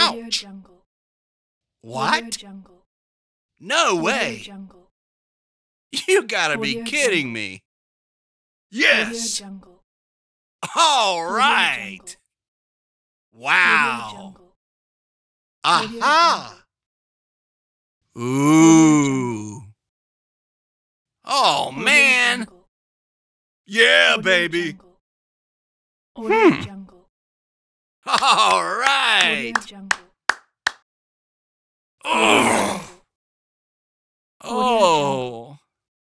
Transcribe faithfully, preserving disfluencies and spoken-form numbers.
Ouch! What? No way! You gotta be kidding me! Yes! All right! Wow! Aha! Ooh! Oh, man! Yeah, baby! Hmm! All right! Oh! Oh!